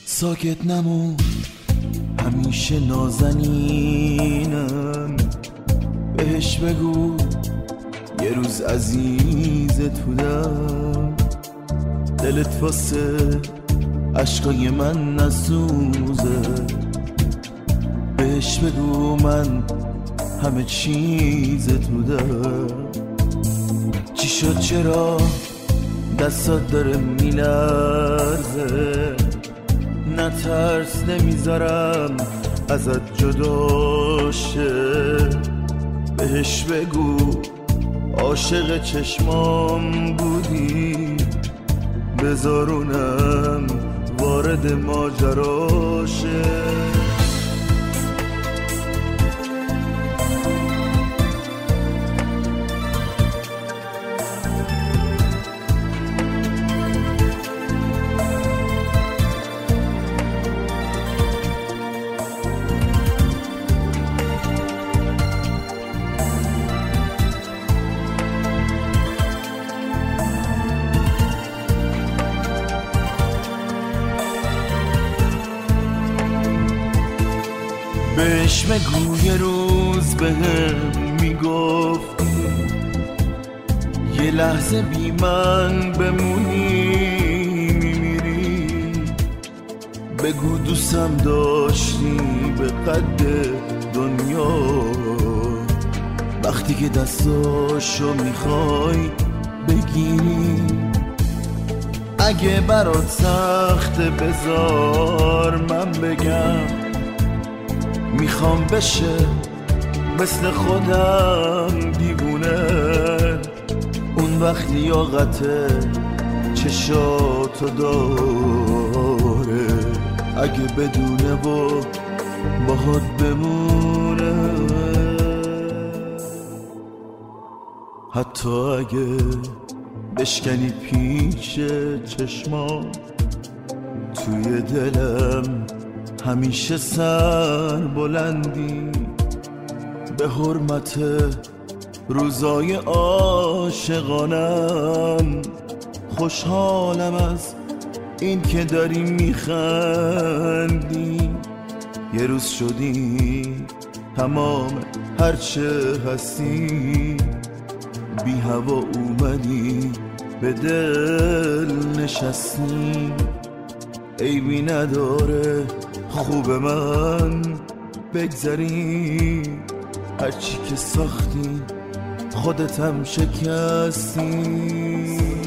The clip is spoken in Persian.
ساکت نمون، همیشه نازنینم. بهش بگو یه روز عزیزت بودم. دلت واسه عشقای من نسوزه. بهش بگو من همه چیزت بودم. چی شد چرا دستات داره میلرزه؟ نترس نمیذارم ازت جدا شه. بهش بگو عاشق چشمام بودی. بذارونم وارد ماجرا شه. بهش بگو یه روز بهم میگفت یه لحظه بی من بمونی میمیری. بگو دوستم داشتی به قد دنیا. وقتی که دستاشو میخوای بگیری. اگه برات سخته بذار من بگم. میخوام بشه مثل خودم دیوونه. اون وقت لیاقت چشاتو داره. اگه بدونه و باهات بمونه. حتی اگه بشکنی پیش چشمام. توی دلم همیشه سر بلندی. به حرمت روزای عاشقانم. خوشحالم از این که داری میخندی. یه روز شدی تمام هرچه هستی. بی هوا اومدی به دل نشستی. عیبی نداره خوب من بگذری. هرچی که ساختی خودت هم شکستی.